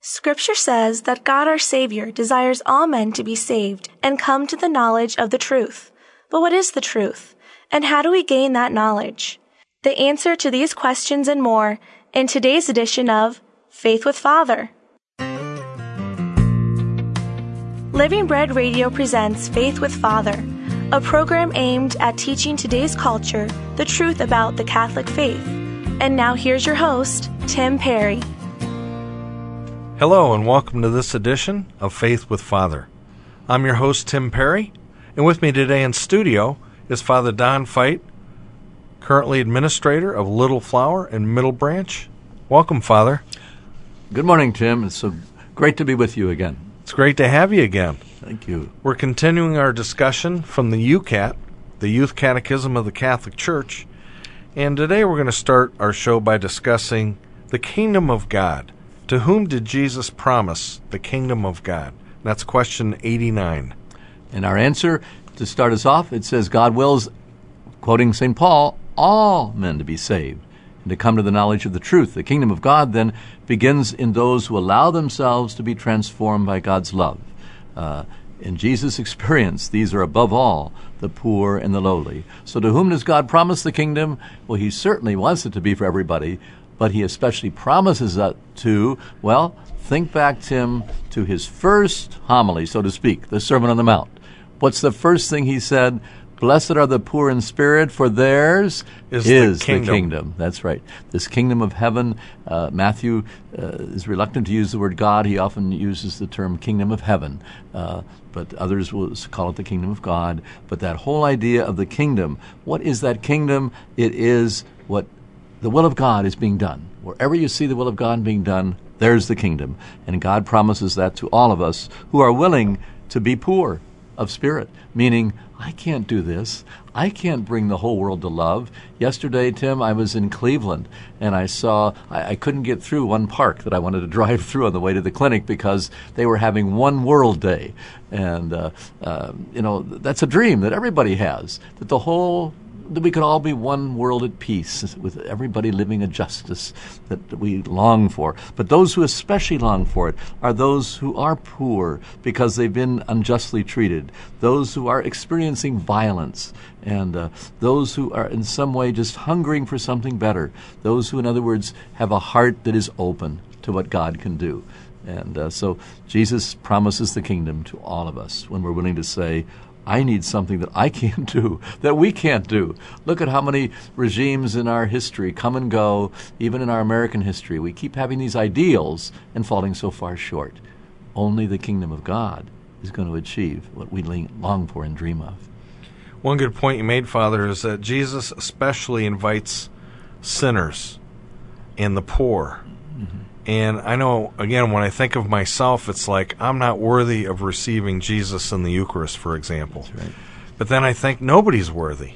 Scripture says that God our Savior desires all men to be saved and come to the knowledge of the truth. But what is the truth? And how do we gain that knowledge? The answer to these questions and more in today's edition of Faith with Father. Living Bread Radio presents Faith with Father, a program aimed at teaching today's culture the truth about the Catholic faith. And now here's your host, Tim Perry. Hello and welcome to this edition of Faith with Father. I'm your host, Tim Perry, and with me today in studio is Father Don Feit, currently administrator of Little Flower and Middle Branch. Welcome, Father. Good morning, Tim. It's so great to be with you again. It's great to have you again. Thank you. We're continuing our discussion from the UCAT, the Youth Catechism of the Catholic Church, and today we're going to start our show by discussing the Kingdom of God. To whom did Jesus promise the Kingdom of God? That's question 89. And our answer, to start us off, it says, God wills, quoting St. Paul, all men to be saved and to come to the knowledge of the truth. The Kingdom of God then begins in those who allow themselves to be transformed by God's love. In Jesus' experience, these are above all the poor and the lowly. So to whom does God promise the kingdom? Well, he certainly wants it to be for everybody, but he especially promises that to, well, think back, Tim, to his first homily, so to speak, the Sermon on the Mount. What's the first thing he said? Blessed are the poor in spirit, for theirs is the kingdom. That's right. This kingdom of heaven. Matthew is reluctant to use the word God. He often uses the term kingdom of heaven, but others will call it the kingdom of God. But that whole idea of the kingdom, what is that kingdom? It is what the will of God is being done. Wherever you see the will of God being done, there's the kingdom. And God promises that to all of us who are willing to be poor of spirit, meaning, I can't do this. I can't bring the whole world to love. Yesterday, Tim, I was in Cleveland, and I saw, I couldn't get through one park that I wanted to drive through on the way to the clinic because they were having One World Day. And, that's a dream that everybody has, that we could all be one world at peace, with everybody living a justice that we long for. But those who especially long for it are those who are poor because they've been unjustly treated, those who are experiencing violence, and those who are in some way just hungering for something better, those who, in other words, have a heart that is open to what God can do. And so Jesus promises the kingdom to all of us when we're willing to say, I need something that I can't do, that we can't do. Look at how many regimes in our history come and go, even in our American history. We keep having these ideals and falling so far short. Only the kingdom of God is going to achieve what we long for and dream of. One good point you made, Father, is that Jesus especially invites sinners and the poor. Mm-hmm. And I know, again, when I think of myself, it's like I'm not worthy of receiving Jesus in the Eucharist, for example. That's right. But then I think nobody's worthy.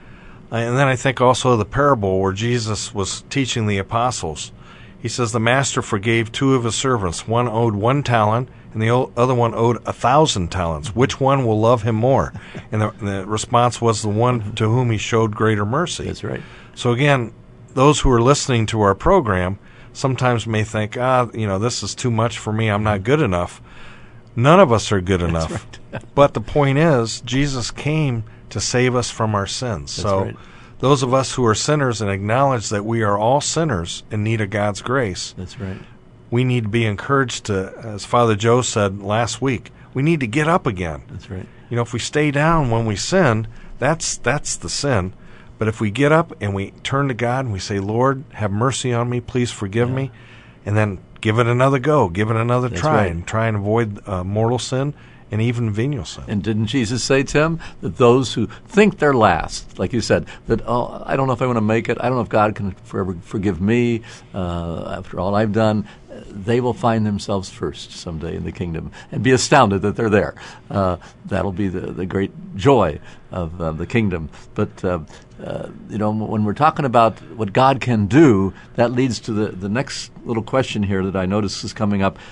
And then I think also of the parable where Jesus was teaching the apostles. He says the master forgave two of his servants. One owed 1 talent, and the other one owed 1,000 talents. Which one will love him more? And the response was the one to whom he showed greater mercy. That's right. So again, those who are listening to our program sometimes may think, this is too much for me, I'm not good enough. None of us are good enough. Right. But the point is, Jesus came to save us from our sins. That's so right. Those of us who are sinners and acknowledge that we are all sinners in need of God's grace, that's right. We need to be encouraged to, as Father Joe said last week, we need to get up again. That's right. If we stay down when we sin, that's the sin. But if we get up and we turn to God and we say, Lord, have mercy on me, please forgive me, and then give it another go, give it another try, and try and avoid mortal sin and even venial sin. And didn't Jesus say, Tim, that those who think they're last, like you said, that, I don't know if I want to make it, I don't know if God can forever forgive me after all I've done, they will find themselves first someday in the kingdom and be astounded that they're there. That'll be the great joy of the kingdom. But, when we're talking about what God can do, that leads to the next little question here that I notice is coming up.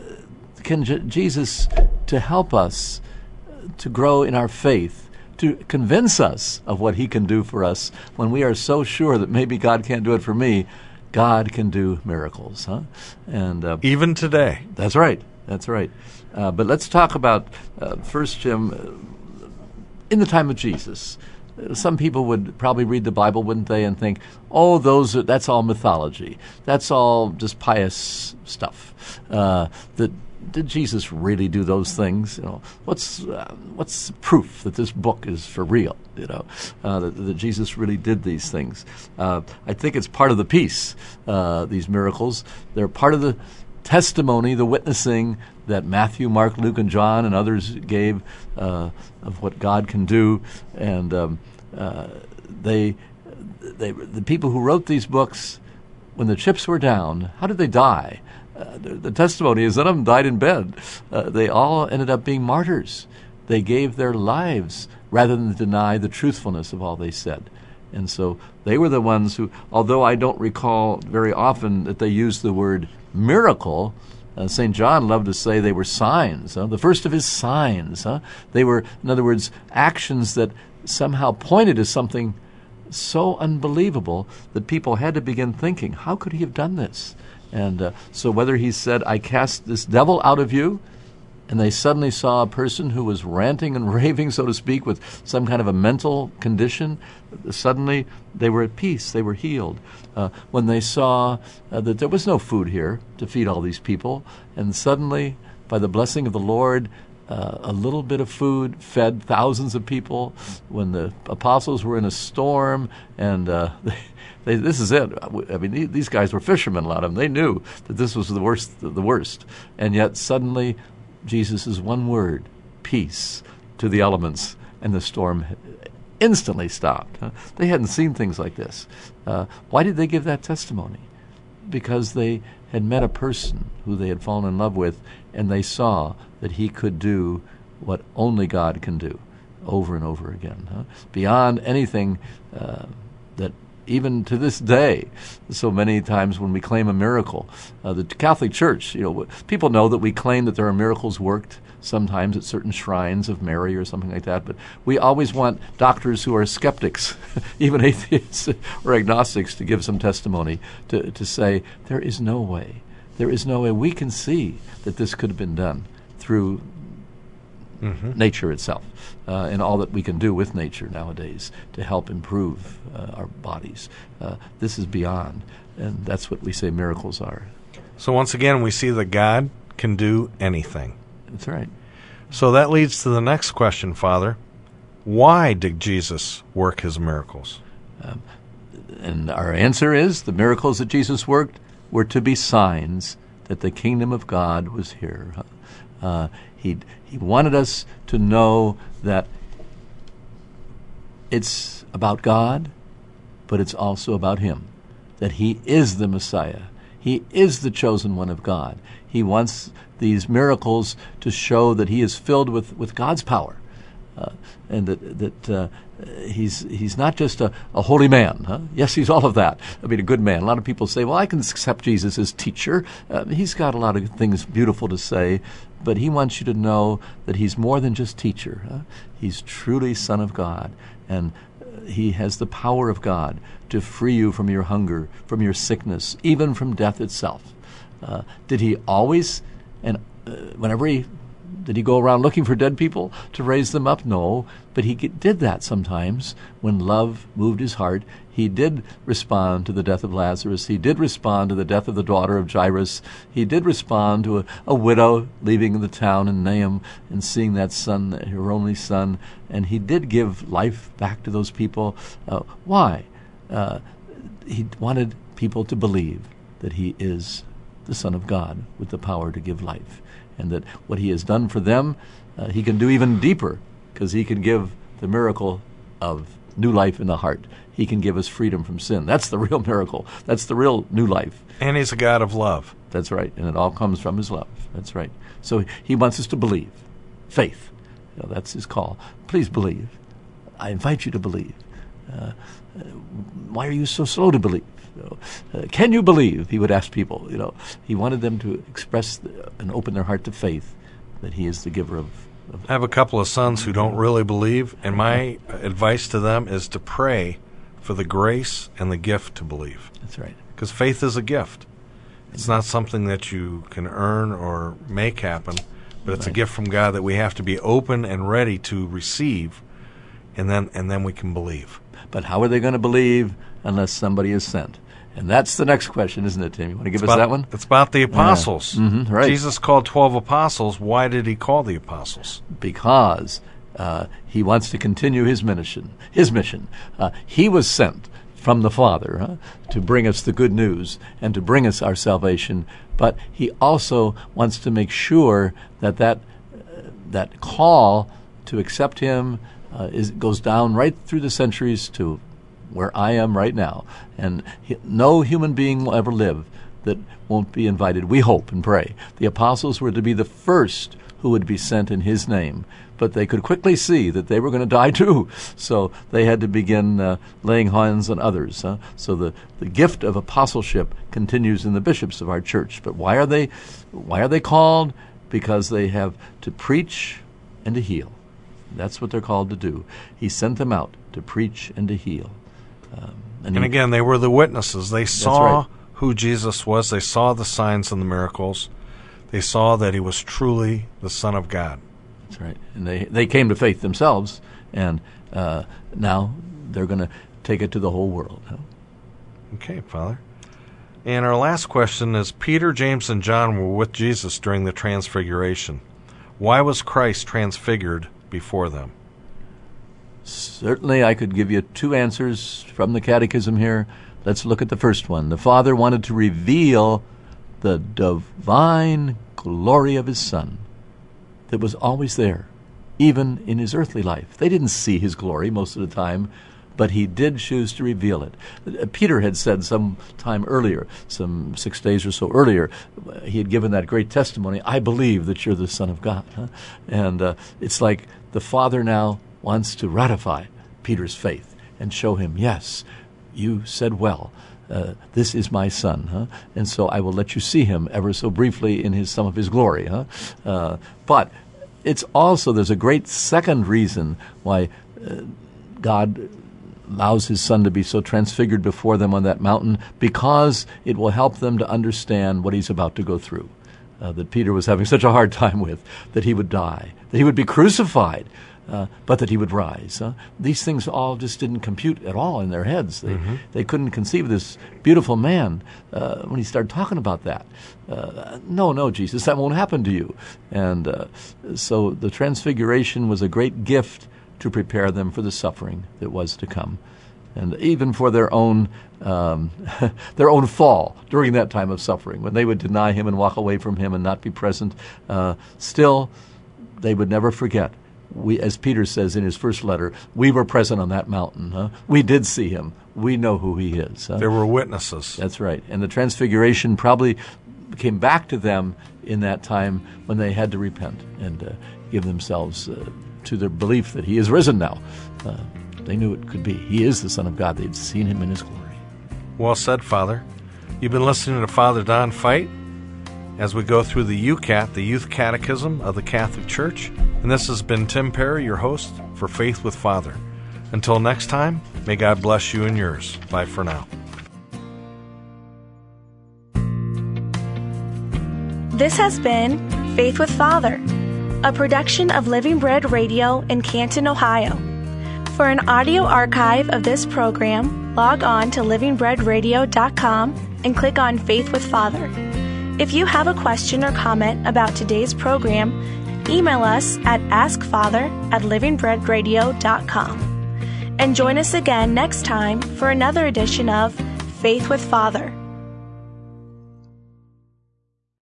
Can Jesus, to help us to grow in our faith, to convince us of what he can do for us when we are so sure that maybe God can't do it for me, God can do miracles, huh? And Even today. That's right. That's right. But let's talk about first, Jim. In the time of Jesus, some people would probably read the Bible, wouldn't they, and think, "Oh, that's all mythology. That's all just pious stuff." Did Jesus really do those things? What's proof that this book is for real? That Jesus really did these things. I think it's part of the peace. These miracles, they're part of the testimony, the witnessing that Matthew, Mark, Luke, and John and others gave of what God can do, and the people who wrote these books, when the chips were down, how did they die? The testimony is none of them died in bed. They all ended up being martyrs. They gave their lives rather than deny the truthfulness of all they said. And so they were the ones who, although I don't recall very often that they used the word miracle, St. John loved to say they were signs, the first of his signs. They were, in other words, actions that somehow pointed to something so unbelievable that people had to begin thinking, how could he have done this? And so whether he said, I cast this devil out of you, and they suddenly saw a person who was ranting and raving, so to speak, with some kind of a mental condition, suddenly they were at peace, they were healed. When they saw that there was no food here to feed all these people, and suddenly, by the blessing of the Lord, a little bit of food fed thousands of people. When the apostles were in a storm, and this is it. I mean, these guys were fishermen, a lot of them. They knew that this was the worst. And yet suddenly, Jesus' one word, peace, to the elements, and the storm instantly stopped. They hadn't seen things like this. Why did they give that testimony? Because they had met a person who they had fallen in love with, and they saw that he could do what only God can do over and over again, beyond anything that even to this day, so many times when we claim a miracle, the Catholic Church, people know that we claim that there are miracles worked sometimes at certain shrines of Mary or something like that, but we always want doctors who are skeptics, even atheists or agnostics, to give some testimony to say, there is no way we can see that this could have been done through nature itself, and all that we can do with nature nowadays to help improve our bodies. This is beyond, and that's what we say miracles are. So once again, we see that God can do anything. That's right. So that leads to the next question, Father. Why did Jesus work his miracles? And our answer is the miracles that Jesus worked were to be signs that the kingdom of God was here. He wanted us to know that it's about God, but it's also about him, that he is the Messiah. He is the chosen one of God. He wants these miracles to show that he is filled with God's power, and that he's not just a holy man. Yes, he's all of that. I mean, a good man. A lot of people say, well, I can accept Jesus as teacher. He's got a lot of things beautiful to say, but he wants you to know that he's more than just teacher. He's truly Son of God, and he has the power of God to free you from your hunger, from your sickness, even from death itself. Did he always, and did he go around looking for dead people to raise them up? No, but he did that sometimes when love moved his heart. He did respond to the death of Lazarus. He did respond to the death of the daughter of Jairus. He did respond to a widow leaving the town in Naim and seeing that son, her only son, and he did give life back to those people. Why? He wanted people to believe that he is the Son of God with the power to give life, and that what he has done for them, he can do even deeper, because he can give the miracle of new life in the heart. He can give us freedom from sin. That's the real miracle. That's the real new life. And he's a God of love. That's right, and it all comes from his love. That's right. So he wants us to believe. Faith. That's his call. Please believe. I invite you to believe. Why are you so slow to believe? Can you believe? He would ask people. He wanted them to express and open their heart to faith that he is the giver of. I have a couple of sons who don't really believe, and my advice to them is to pray for the grace and the gift to believe. That's right. Because faith is a gift. It's not something that you can earn or make happen, but it's a gift from God that we have to be open and ready to receive, and then we can believe. But how are they going to believe unless somebody is sent? And that's the next question, isn't it, Tim? You want to give us that one? It's about the apostles. Right. Jesus called 12 apostles. Why did he call the apostles? Because he wants to continue his mission. He was sent from the Father to bring us the good news and to bring us our salvation, but he also wants to make sure that call to accept him goes down right through the centuries to where I am right now. And no human being will ever live that won't be invited. We hope and pray. The apostles were to be the first who would be sent in his name, but they could quickly see that they were going to die too. So they had to begin laying hands on others. So the gift of apostleship continues in the bishops of our church. But why are they called? Because they have to preach and to heal. That's what they're called to do. He sent them out to preach and to heal. And again, they were the witnesses. They saw right. who Jesus was. They saw the signs and the miracles. They saw that he was truly the Son of God. That's right. And they came to faith themselves, and now they're going to take it to the whole world. Okay, Father. And our last question is, Peter, James, and John were with Jesus during the Transfiguration. Why was Christ transfigured before them? Certainly, I could give you two answers from the Catechism here. Let's look at the first one. The Father wanted to reveal the divine glory of his Son that was always there, even in his earthly life. They didn't see his glory most of the time, but he did choose to reveal it. Peter had said some time earlier, some 6 days or so earlier, he had given that great testimony, I believe that you're the Son of God. And it's like the Father now wants to ratify Peter's faith and show him, yes, you said well. This is my Son, and so I will let you see him ever so briefly in some of his glory. But it's also, there's a great second reason why God allows his Son to be so transfigured before them on that mountain, because it will help them to understand what he's about to go through, that Peter was having such a hard time with, that he would die, that he would be crucified, but that he would rise. These things all just didn't compute at all in their heads. They couldn't conceive of this beautiful man when he started talking about that. No, Jesus, that won't happen to you. And so the Transfiguration was a great gift to prepare them for the suffering that was to come, and even for their own fall during that time of suffering, when they would deny him and walk away from him and not be present. Still, they would never forget. We, as Peter says in his first letter, we were present on that mountain. We did see him. We know who he is. There were witnesses. That's right. And the Transfiguration probably came back to them in that time when they had to repent and give themselves to their belief that he is risen now. They knew it could be. He is the Son of God. They'd seen him in his glory. Well said, Father. You've been listening to Father Don Fight as we go through the UCAT, the Youth Catechism of the Catholic Church. And this has been Tim Perry, your host for Faith with Father. Until next time, may God bless you and yours. Bye for now. This has been Faith with Father, a production of Living Bread Radio in Canton, Ohio. For an audio archive of this program, log on to livingbreadradio.com and click on Faith with Father. If you have a question or comment about today's program, email us at askfather@livingbreadradio.com. And join us again next time for another edition of Faith with Father.